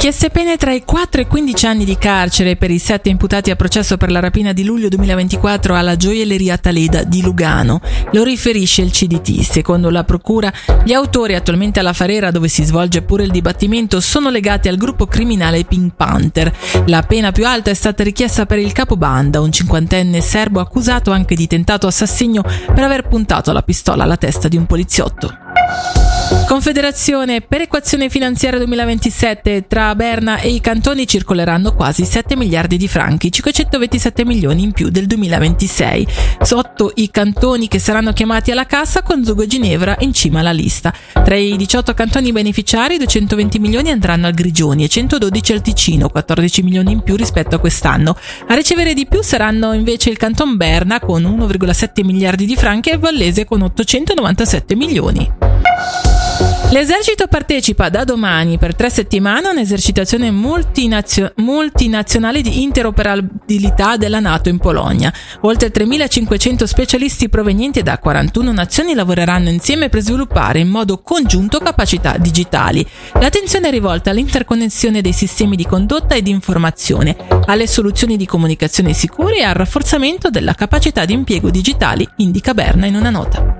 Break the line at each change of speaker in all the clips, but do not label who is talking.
Richieste pene tra i 4 e i 15 anni di carcere per i 7 imputati a processo per la rapina di luglio 2024 alla gioielleria Taleda di Lugano. Lo riferisce il CDT. Secondo la procura, gli autori, attualmente alla Farera dove si svolge pure il dibattimento, sono legati al gruppo criminale Pink Panther. La pena più alta è stata richiesta per il capobanda, un 50enne serbo accusato anche di tentato assassinio per aver puntato la pistola alla testa di un poliziotto. Confederazione, perequazione finanziaria 2027, tra Berna e i cantoni circoleranno quasi 7 miliardi di franchi, 527 milioni in più del 2026. Sotto i cantoni che saranno chiamati alla cassa con Zugo e Ginevra in cima alla lista. Tra i 18 cantoni beneficiari, 220 milioni andranno al Grigioni e 112 al Ticino, 14 milioni in più rispetto a quest'anno. A ricevere di più saranno invece il canton Berna con 1,7 miliardi di franchi e Vallese con 897 milioni. L'esercito partecipa da domani per 3 settimane a un'esercitazione multinazionale di interoperabilità della NATO in Polonia. Oltre 3.500 specialisti provenienti da 41 nazioni lavoreranno insieme per sviluppare in modo congiunto capacità digitali. L'attenzione è rivolta all'interconnessione dei sistemi di condotta e di informazione, alle soluzioni di comunicazione sicure e al rafforzamento della capacità di impiego digitali, indica Berna in una nota.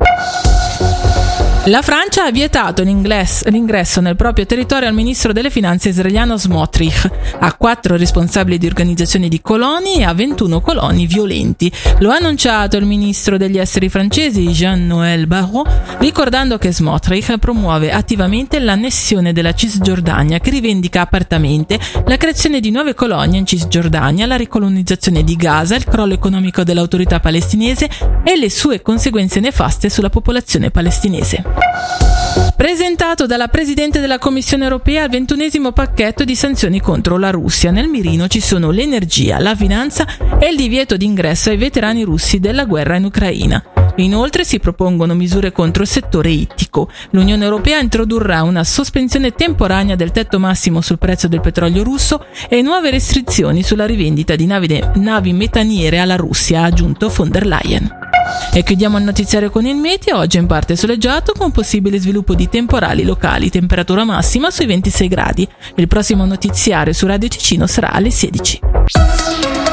La Francia ha vietato l'ingresso nel proprio territorio al ministro delle finanze israeliano Smotrich, a 4 responsabili di organizzazioni di coloni e a 21 coloni violenti. Lo ha annunciato il ministro degli esteri francese Jean-Noël Barrot, ricordando che Smotrich promuove attivamente l'annessione della Cisgiordania, che rivendica apertamente la creazione di nuove colonie in Cisgiordania, la ricolonizzazione di Gaza, il crollo economico dell'autorità palestinese e le sue conseguenze nefaste sulla popolazione palestinese. Presentato dalla Presidente della Commissione Europea il 21esimo pacchetto di sanzioni contro la Russia. Nel mirino ci sono l'energia, la finanza e il divieto di ingresso ai veterani russi della guerra in Ucraina. Inoltre si propongono misure contro il settore ittico. L'Unione Europea introdurrà una sospensione temporanea del tetto massimo sul prezzo del petrolio russo e nuove restrizioni sulla rivendita di navi metaniere alla Russia, ha aggiunto von der Leyen. E chiudiamo il notiziario con il meteo, oggi in parte soleggiato con possibile sviluppo di temporali locali, temperatura massima sui 26 gradi. Il prossimo notiziario su Radio Ticino sarà alle 16.